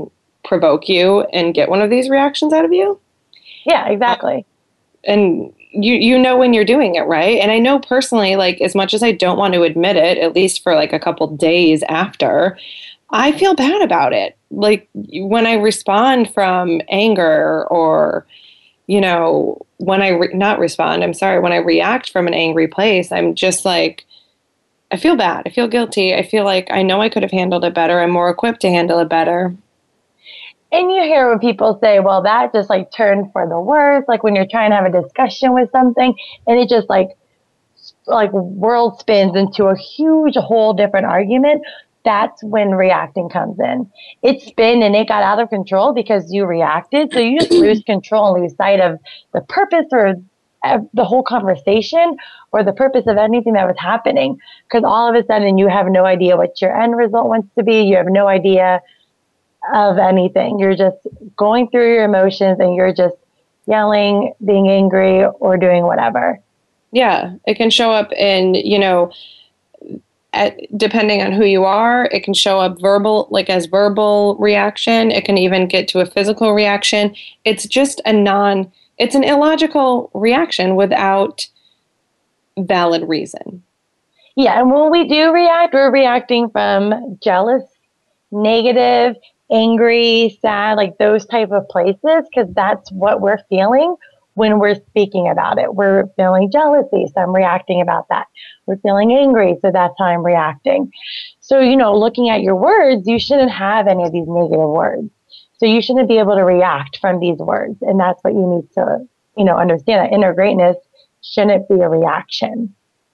[SPEAKER 4] provoke you and get one of these reactions out of you.
[SPEAKER 3] Yeah, exactly.
[SPEAKER 4] Uh, and you you know when you're doing it, right? And I know personally, like, as much as I don't want to admit it, at least for like a couple days after, I feel bad about it. Like when I respond from anger, or, you know, when I re- not respond, I'm sorry, when I react from an angry place, I'm just like, I feel bad. I feel guilty. I feel like I know I could have handled it better. I'm more equipped to handle it better.
[SPEAKER 3] And you hear when people say, well, that just like turned for the worse, like when you're trying to have a discussion with something and it just like, like world spins into a huge whole different argument. That's when reacting comes in. It spun and it got out of control because you reacted. So you just lose control and lose sight of the purpose or the whole conversation or the purpose of anything that was happening. Because all of a sudden you have no idea what your end result wants to be. You have no idea of anything. You're just going through your emotions and you're just yelling, being angry, or doing whatever.
[SPEAKER 4] Yeah, it can show up in, you know, At, depending on who you are, it can show up verbal, like as verbal reaction. It can even get to a physical reaction. It's just a non, it's an illogical reaction without valid reason.
[SPEAKER 3] Yeah, and when we do react, we're reacting from jealous, negative, angry, sad, like those type of places, because that's what we're feeling when we're speaking about it. We're feeling jealousy, so I'm reacting about that. We're feeling angry, so that's how I'm reacting. So, you know, looking at your words, you shouldn't have any of these negative words. So you shouldn't be able to react from these words. And that's what you need to, you know, understand, that inner greatness shouldn't be a reaction.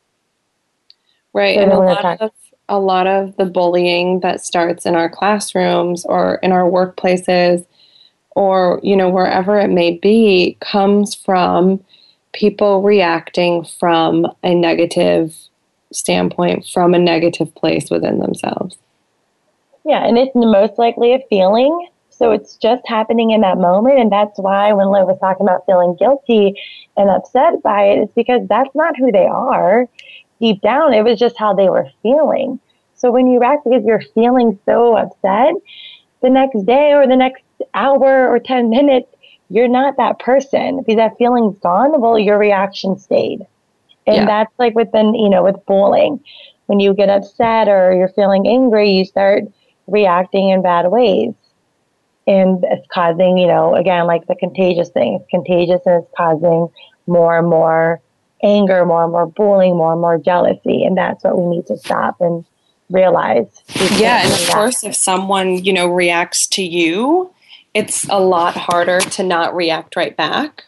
[SPEAKER 4] Right.
[SPEAKER 3] So
[SPEAKER 4] and a lot
[SPEAKER 3] talk-
[SPEAKER 4] of a lot of the bullying that starts in our classrooms or in our workplaces, or, you know, wherever it may be, comes from people reacting from a negative standpoint, from a negative place within themselves.
[SPEAKER 3] Yeah, and it's most likely a feeling. So it's just happening in that moment. And that's why when Liv was talking about feeling guilty and upset by it, it's because that's not who they are. Deep down, it was just how they were feeling. So when you react because you're feeling so upset, the next day or the next hour or ten minutes, you're not that person. Because that feeling's gone, well, your reaction stayed. And yeah. That's like within, you know, with bullying. When you get upset or you're feeling angry, you start reacting in bad ways. And it's causing, you know, again, like the contagious thing. It's contagious and it's causing more and more anger, more and more bullying, more and more jealousy. And that's what we need to stop and realize.
[SPEAKER 4] Yeah, and of course, if someone, you know, reacts to you, it's a lot harder to not react right back.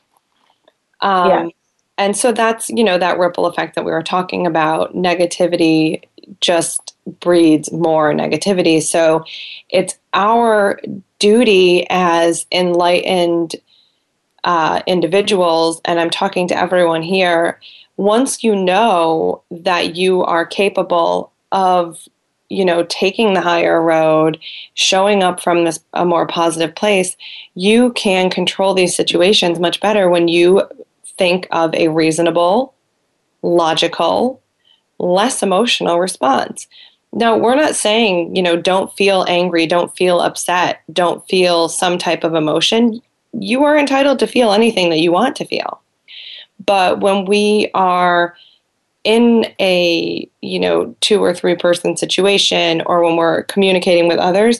[SPEAKER 4] Um, yeah. And so that's, you know, that ripple effect that we were talking about. Negativity just breeds more negativity. So it's our duty as enlightened uh, individuals, and I'm talking to everyone here, once you know that you are capable of, you know, taking the higher road, showing up from this a more positive place, you can control these situations much better when you think of a reasonable, logical, less emotional response. Now, we're not saying, you know, don't feel angry, don't feel upset, don't feel some type of emotion. You are entitled to feel anything that you want to feel. But when we are in a, you know, two or three person situation, or when we're communicating with others,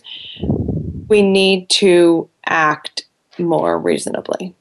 [SPEAKER 4] we need to act more reasonably.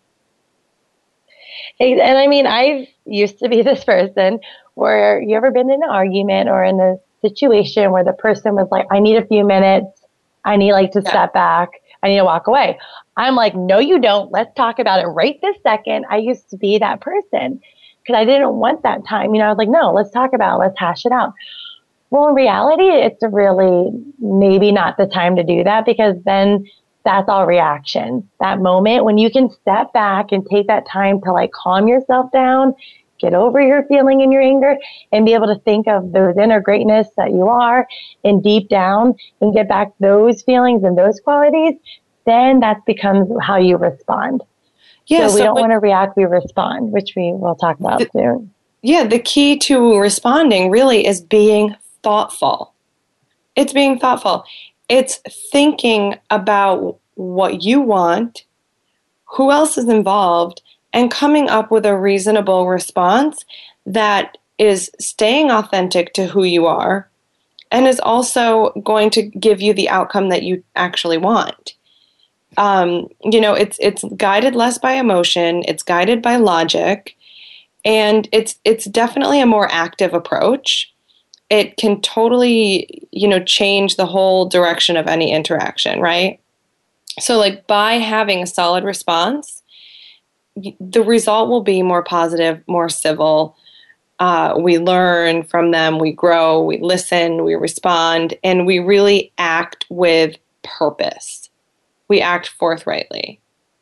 [SPEAKER 3] And I mean, I used to be this person where you ever been in an argument or in a situation where the person was like, I need a few minutes. I need like to yeah. step back. I need to walk away. I'm like, no, you don't. Let's talk about it right this second. I used to be that person because I didn't want that time. You know, I was like, no, let's talk about it. Let's hash it out. Well, in reality, it's really maybe not the time to do that, because then that's all reaction. That moment when you can step back and take that time to like calm yourself down, get over your feeling and your anger, and be able to think of those inner greatness that you are and deep down and get back those feelings and those qualities, then that becomes how you respond. Yeah, so we so don't when, want to react, we respond, which we will talk about the, soon.
[SPEAKER 4] Yeah, the key to responding really is being thoughtful. It's being thoughtful. It's thinking about what you want, who else is involved, and coming up with a reasonable response that is staying authentic to who you are and is also going to give you the outcome that you actually want. Um, you know, it's it's guided less by emotion, it's guided by logic, and it's it's definitely a more active approach. It can totally, you know, change the whole direction of any interaction, right? So like by having a solid response, the result will be more positive, more civil. Uh, we learn from them, we grow, we listen, we respond, and we really act with purpose. We act forthrightly.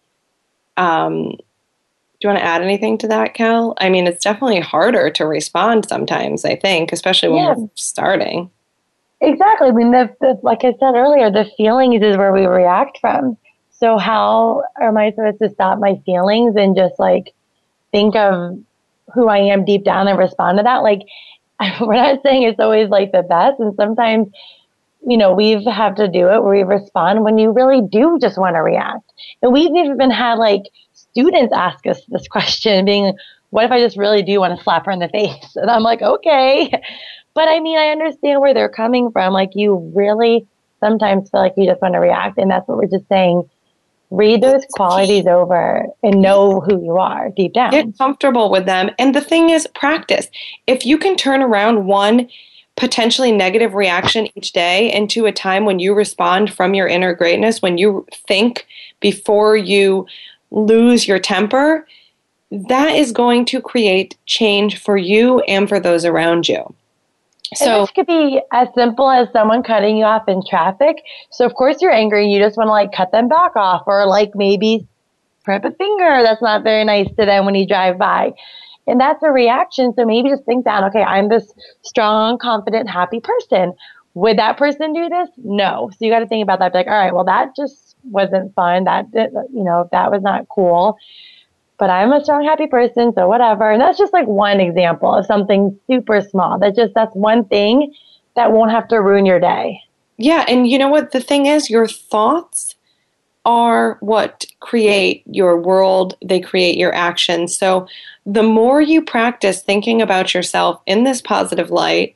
[SPEAKER 4] Um, do you want to add anything to that, Cal? I mean, it's definitely harder to respond sometimes, I think, especially when yeah. we're starting.
[SPEAKER 3] Exactly. I mean, the, the, like I said earlier, the feelings is where we react from. So how am I supposed to stop my feelings and just like think of who I am deep down and respond to that? Like, we're not saying it's always like the best. And sometimes, you know, we've had to do it where we respond when you really do just want to react. And we've even had like students ask us this question, being, what if I just really do want to slap her in the face? And I'm like, okay. But I mean, I understand where they're coming from. Like, you really sometimes feel like you just want to react. And that's what we're just saying. Read those qualities over and know who you are deep down.
[SPEAKER 4] Get comfortable with them. And the thing is, practice. If you can turn around one potentially negative reaction each day into a time when you respond from your inner greatness, when you think before you lose your temper, that is going to create change for you and for those around you.
[SPEAKER 3] So and this could be as simple as someone cutting you off in traffic. So of course you're angry and you just want to like cut them back off, or like maybe prep a finger that's not very nice to them when you drive by. And that's a reaction. So maybe just think down, okay, I'm this strong, confident, happy person. Would that person do this? No. So you got to think about that. Be like, all right, well, that just wasn't fun. That, did, you know, that was not cool. But I'm a strong, happy person, so whatever. And that's just like one example of something super small. That just, that's one thing that won't have to ruin your day.
[SPEAKER 4] Yeah, and you know what? The thing is, your thoughts are what create your world. They create your actions. So the more you practice thinking about yourself in this positive light,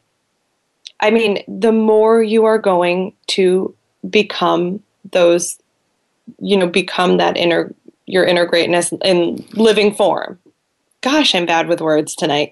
[SPEAKER 4] I mean, the more you are going to become those, you know, become that inner your inner greatness in living form. Gosh, I'm bad with words tonight.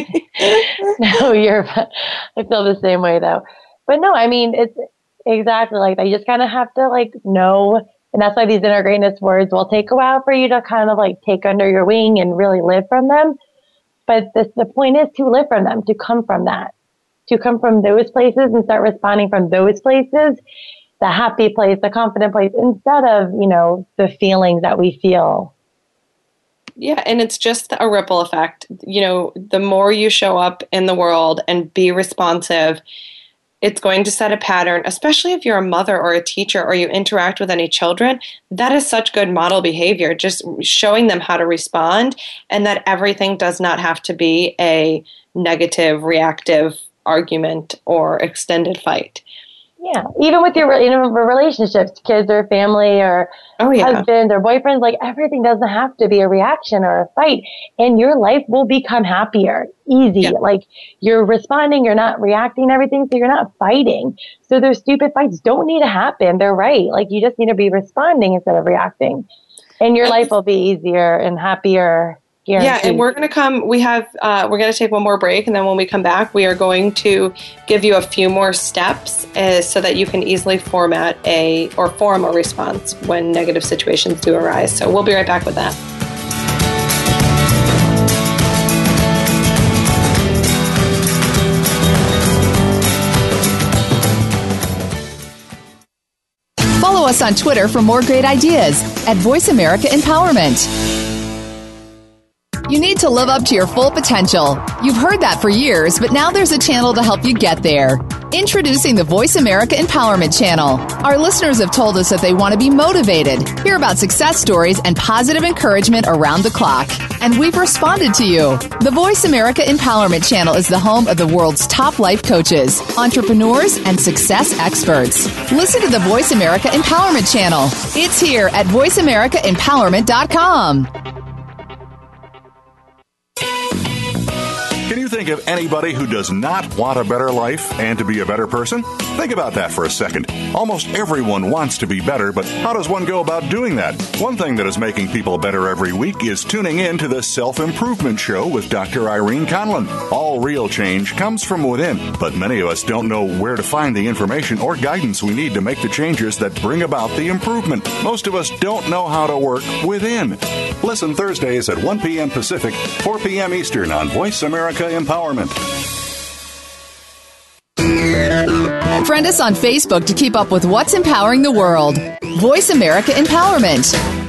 [SPEAKER 3] No, you're, I feel the same way though. But no, I mean, it's exactly like that. You just kind of have to like know, and that's why these inner greatness words will take a while for you to kind of like take under your wing and really live from them. But this, the point is to live from them, to come from that, to come from those places and start responding from those places. The happy place, the confident place, instead of, you know, the feelings that we feel.
[SPEAKER 4] Yeah, and it's just a ripple effect. You know, the more you show up in the world and be responsive, it's going to set a pattern, especially if you're a mother or a teacher or you interact with any children. That is such good model behavior, just showing them how to respond, and that everything does not have to be a negative, reactive argument or extended fight.
[SPEAKER 3] Yeah, even with your, you know, relationships, kids or family or
[SPEAKER 4] oh, yeah.
[SPEAKER 3] husband or boyfriend, like everything doesn't have to be a reaction or a fight, and your life will become happier, easy. Yeah. Like you're responding, you're not reacting to everything, so you're not fighting. So those stupid fights don't need to happen. They're right. Like you just need to be responding instead of reacting, and your life will be easier and happier. Guaranteed.
[SPEAKER 4] Yeah, and we're going to come, we have, uh, we're going to take one more break, and then when we come back, we are going to give you a few more steps uh, so that you can easily format a, or form a response when negative situations do arise. So we'll be right back with that.
[SPEAKER 5] Follow us on Twitter for more great ideas at Voice America Empowerment. You need to live up to your full potential. You've heard that for years, but now there's a channel to help you get there. Introducing the Voice America Empowerment Channel. Our listeners have told us that they want to be motivated, hear about success stories, and positive encouragement around the clock. And we've responded to you. The Voice America Empowerment Channel is the home of the world's top life coaches, entrepreneurs, and success experts. Listen to the Voice America Empowerment Channel. It's here at voice america empowerment dot com.
[SPEAKER 7] Can you think of anybody who does not want a better life and to be a better person? Think about that for a second. Almost everyone wants to be better, but how does one go about doing that? One thing that is making people better every week is tuning in to the Self-Improvement Show with Doctor Irene Conlon. All real change comes from within, but many of us don't know where to find the information or guidance we need to make the changes that bring about the improvement. Most of us don't know how to work within. Listen Thursdays at one p.m. Pacific, four p.m. Eastern on Voice America Empowerment.
[SPEAKER 5] Friend us on Facebook to keep up with what's empowering the world. Voice America Empowerment.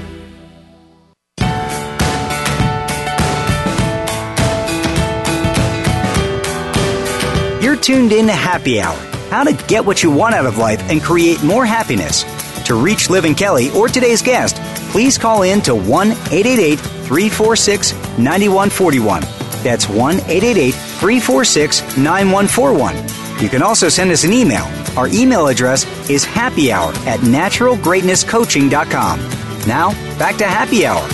[SPEAKER 2] You're tuned in to Happy Hour, how to get what you want out of life and create more happiness. To reach Liv and Kelly or today's guest, please call in to one eight eight eight, three four six, nine one four one. That's one eight eight eight, three four six, nine one four one. You can also send us an email. Our email address is happyhour at natural greatness coaching dot com. Now, back to Happy Hour.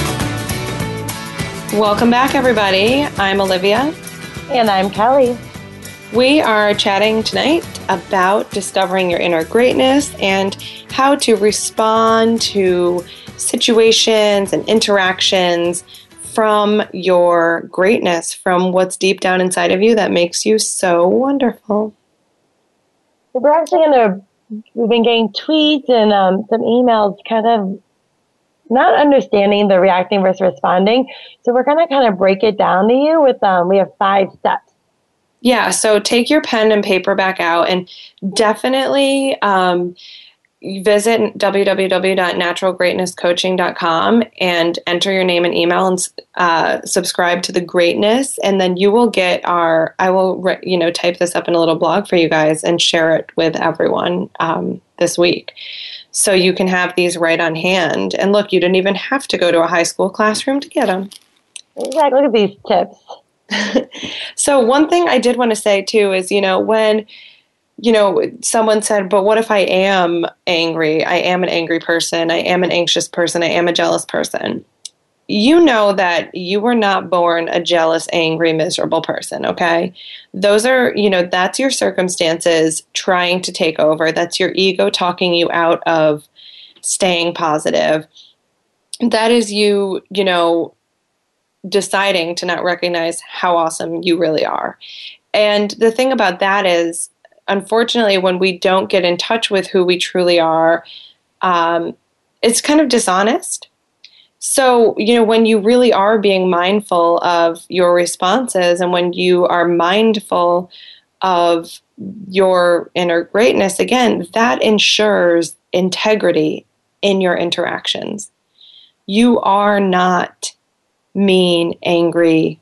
[SPEAKER 4] Welcome back, everybody. I'm Olivia.
[SPEAKER 3] And I'm Kelly.
[SPEAKER 4] We are chatting tonight about discovering your inner greatness and how to respond to situations and interactions from your greatness, from what's deep down inside of you that makes you so wonderful.
[SPEAKER 3] We're actually going to, we've been getting tweets and um, some emails kind of not understanding the reacting versus responding. So we're going to kind of break it down to you with, um, we have five steps.
[SPEAKER 4] Yeah, so take your pen and paper back out and definitely um, visit w w w dot natural greatness coaching dot com and enter your name and email and uh, subscribe to the greatness. And then you will get our, I will, re- you know, type this up in a little blog for you guys and share it with everyone um, this week. So you can have these right on hand. And look, you didn't even have to go to a high school classroom to get them.
[SPEAKER 3] Exactly. Look at these tips.
[SPEAKER 4] So one thing I did want to say too is, you know, when, you know, someone said, but what if I am angry? I am an angry person. I am an anxious person. I am a jealous person. You know that you were not born a jealous, angry, miserable person, okay? Those are, you know, that's your circumstances trying to take over. That's your ego talking you out of staying positive. That is you, you know, deciding to not recognize how awesome you really are. And the thing about that is, unfortunately, when we don't get in touch with who we truly are, um, it's kind of dishonest. So, you know, when you really are being mindful of your responses and when you are mindful of your inner greatness, again, that ensures integrity in your interactions. You are not mean, angry,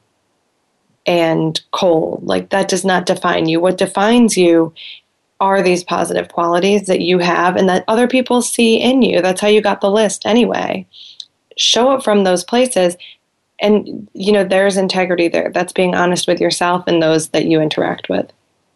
[SPEAKER 4] and cold. Like, that does not define you. What defines you are these positive qualities that you have and that other people see in you. That's how you got the list anyway. Show it from those places. And, you know, there's integrity there. That's being honest with yourself and those that you interact with.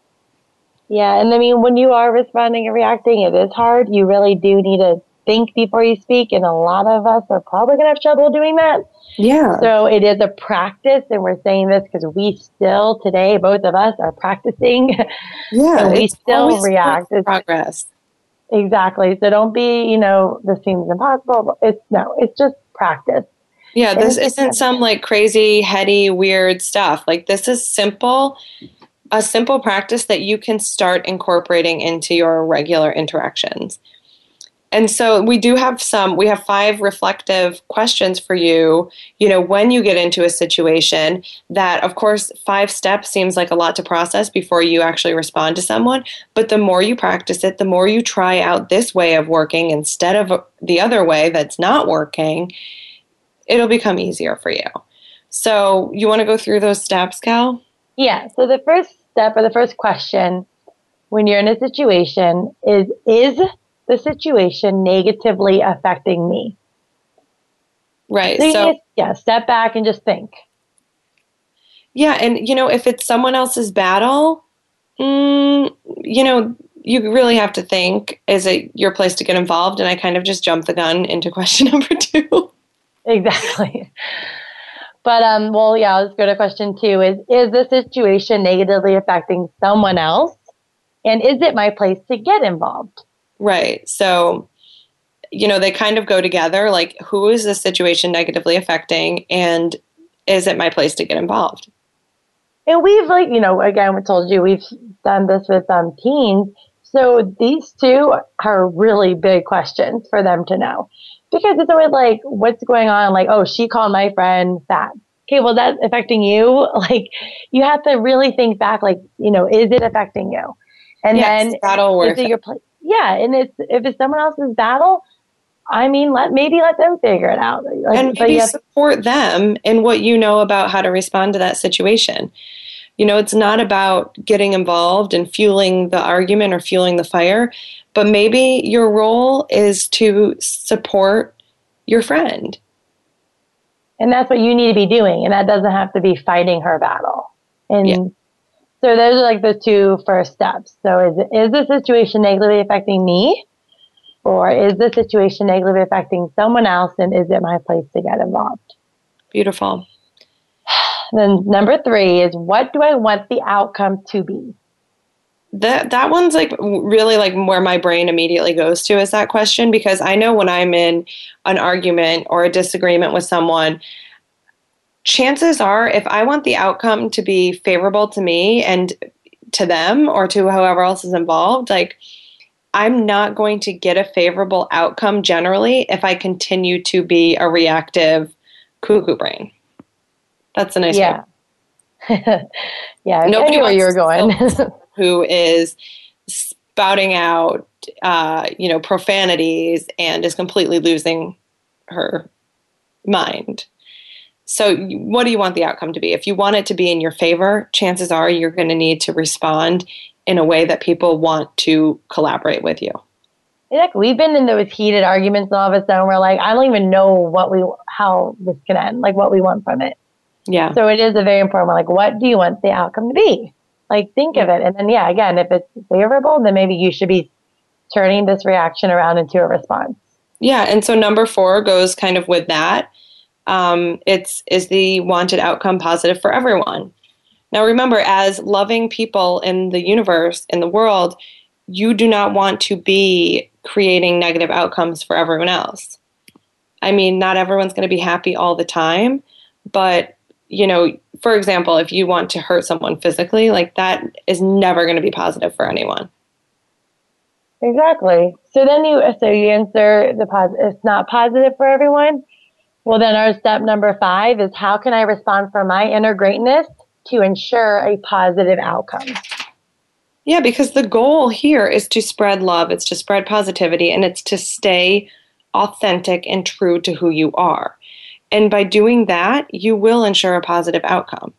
[SPEAKER 3] Yeah. And I mean, when you are responding and reacting, it is hard. You really do need to think before you speak. And a lot of us are probably going to have trouble doing that.
[SPEAKER 4] Yeah.
[SPEAKER 3] So it is a practice, and we're saying this because we still today, both of us are practicing.
[SPEAKER 4] Yeah.
[SPEAKER 3] And we still react.
[SPEAKER 4] It's progress.
[SPEAKER 3] Exactly. So don't be, you know, this seems impossible. It's no, it's just practice.
[SPEAKER 4] Yeah.
[SPEAKER 3] And
[SPEAKER 4] This isn't some like crazy, heady, weird stuff. Like, this is simple, a simple practice that you can start incorporating into your regular interactions. And so we do have some, we have five reflective questions for you, you know, when you get into a situation that, of course, five steps seems like a lot to process before you actually respond to someone. But the more you practice it, the more you try out this way of working instead of the other way that's not working, it'll become easier for you. So you want to go through those steps, Cal?
[SPEAKER 3] Yeah. So the first step or the first question when you're in a situation is, is the situation negatively affecting me?
[SPEAKER 4] Right.
[SPEAKER 3] So, you
[SPEAKER 4] So,
[SPEAKER 3] need to, yeah, step back and just think.
[SPEAKER 4] yeah. And, you know, if it's someone else's battle, mm, you know, you really have to think, is it your place to get involved? And I kind of just jumped the gun into question number two.
[SPEAKER 3] Exactly. But, um, well, yeah, let's go to question two is, is the situation negatively affecting someone else? And is it my place to get involved?
[SPEAKER 4] Right. So, you know, they kind of go together. Like, who is this situation negatively affecting? And is it my place to get involved?
[SPEAKER 3] And we've, like, you know, again, we told you we've done this with um, teens. So these two are really big questions for them to know. Because it's always like, what's going on? Like, oh, she called my friend fat. Okay, well, that's affecting you. Like, you have to really think back, like, you know, is it affecting you? And
[SPEAKER 4] Yes,
[SPEAKER 3] then
[SPEAKER 4] battle
[SPEAKER 3] is
[SPEAKER 4] worth
[SPEAKER 3] it
[SPEAKER 4] it.
[SPEAKER 3] your place? Yeah, and it's, if it's someone else's battle, I mean, let maybe let them figure it out. Like,
[SPEAKER 4] And
[SPEAKER 3] but
[SPEAKER 4] maybe
[SPEAKER 3] you have,
[SPEAKER 4] support them in what you know about how to respond to that situation. You know, it's not about getting involved and fueling the argument or fueling the fire, but maybe your role is to support your friend.
[SPEAKER 3] and that's what you need to be doing. And that doesn't have to be fighting her battle. And
[SPEAKER 4] Yeah.
[SPEAKER 3] so those are like the two first steps. So is, is the situation negatively affecting me? Or is the situation negatively affecting someone else? And is it my place to get involved?
[SPEAKER 4] Beautiful.
[SPEAKER 3] Then number three is, what do I want the outcome to be?
[SPEAKER 4] That that one's like really like where my brain immediately goes to is that question, because I know when I'm in an argument or a disagreement with someone, chances are if I want the outcome to be favorable to me and to them or to whoever else is involved, like I'm not going to get a favorable outcome generally if I continue to be a reactive cuckoo brain. That's a nice
[SPEAKER 3] Yeah. Yeah, I
[SPEAKER 4] Nobody
[SPEAKER 3] knew where you were going.
[SPEAKER 4] who is spouting out, uh, you know, profanities and is completely losing her mind. So what do you want the outcome to be? If you want it to be in your favor, chances are you're going to need to respond in a way that people want to collaborate with you.
[SPEAKER 3] Exactly. We've been in those heated arguments, and all of a sudden we're like, I don't even know what we, how this can end, like what we want from it.
[SPEAKER 4] Yeah.
[SPEAKER 3] So it is a very important one. Like, what do you want the outcome to be? Like, think of it. And then, yeah, again, if it's favorable, then maybe you should be turning this reaction around into a response.
[SPEAKER 4] Yeah. And so number four goes kind of with that. Um, it's, is the wanted outcome positive for everyone? Now, remember, as loving people in the universe, in the world, you do not want to be creating negative outcomes for everyone else. I mean, not everyone's going to be happy all the time, but you know, for example, if you want to hurt someone physically, like that is never going to be positive for anyone.
[SPEAKER 3] Exactly. So then you, so you answer the positive, it's not positive for everyone. Well, then our step number five is, how can I respond for my inner greatness to ensure a positive outcome?
[SPEAKER 4] Yeah, because the goal here is to spread love, it's to spread positivity, and it's to stay authentic and true to who you are. And by doing that, you will ensure a positive outcome.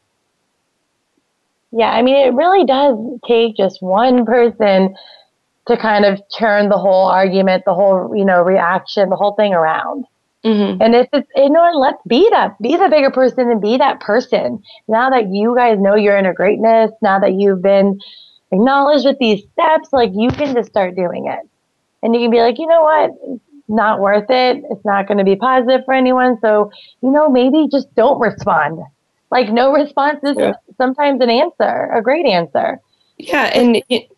[SPEAKER 3] Yeah, I mean, it really does take just one person to kind of turn the whole argument, the whole, you know, reaction, the whole thing around. Mm-hmm. And if it's, you know, let's be that, be the bigger person and be that person. Now that you guys know your inner greatness, now that you've been acknowledged with these steps, like you can just start doing it. And you can be like, you know what? Not worth it. It's not going to be positive for anyone. So, you know, maybe just don't respond. Like, no response is yeah. sometimes an answer, a great answer.
[SPEAKER 4] Yeah. And it,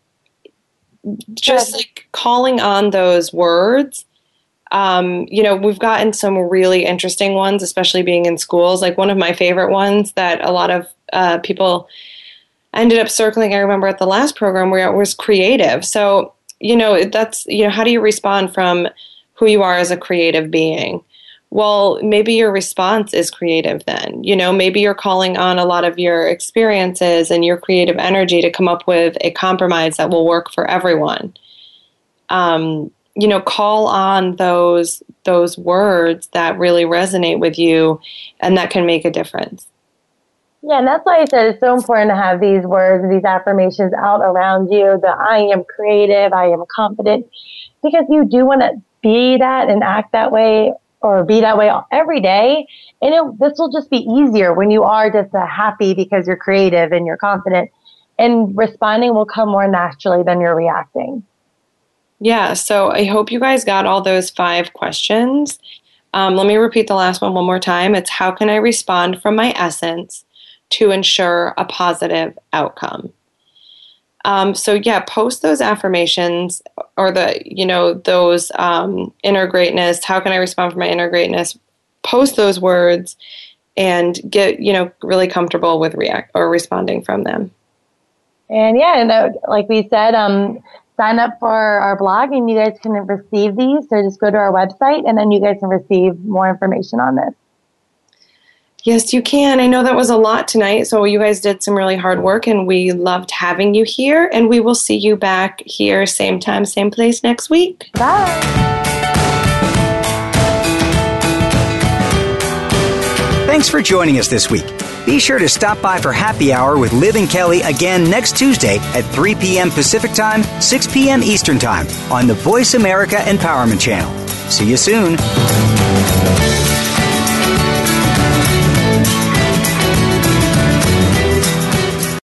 [SPEAKER 4] just like calling on those words, um, you know, we've gotten some really interesting ones, especially being in schools. Like one of my favorite ones that a lot of uh, people ended up circling, I remember at the last program, where it was creative. So, you know, that's, you know, how do you respond from who you are as a creative being? Well, maybe your response is creative then. You know, maybe you're calling on a lot of your experiences and your creative energy to come up with a compromise that will work for everyone. Um, you know, call on those those words that really resonate with you and that can make a difference.
[SPEAKER 3] Yeah, and that's why I said it's so important to have these words, these affirmations out around you, the I am creative, I am confident, because you do want to be that and act that way or be that way every day. And it, this will just be easier when you are just uh, happy because you're creative and you're confident, and responding will come more naturally than you're reacting.
[SPEAKER 4] Yeah, so I hope you guys got all those five questions. Um, let me repeat the last one one more time. It's how can I respond from my essence to ensure a positive outcome? Um, so yeah, post those affirmations or the, you know, those um, inner greatness. How can I respond from my inner greatness? Post those words and get, you know, really comfortable with react or responding from them.
[SPEAKER 3] And yeah, and uh, like we said, um, sign up for our blog and you guys can receive these. So just go to our website and then you guys can receive more information on this.
[SPEAKER 4] Yes, you can. I know that was a lot tonight. So you guys did some really hard work and we loved having you here. And we will see you back here, same time, same place next week.
[SPEAKER 3] Bye.
[SPEAKER 2] Thanks for joining us this week. Be sure to stop by for Happy Hour with Liv and Kelly again next Tuesday at three p.m. Pacific Time, six p.m. Eastern Time on the Voice America Empowerment Channel. See you soon.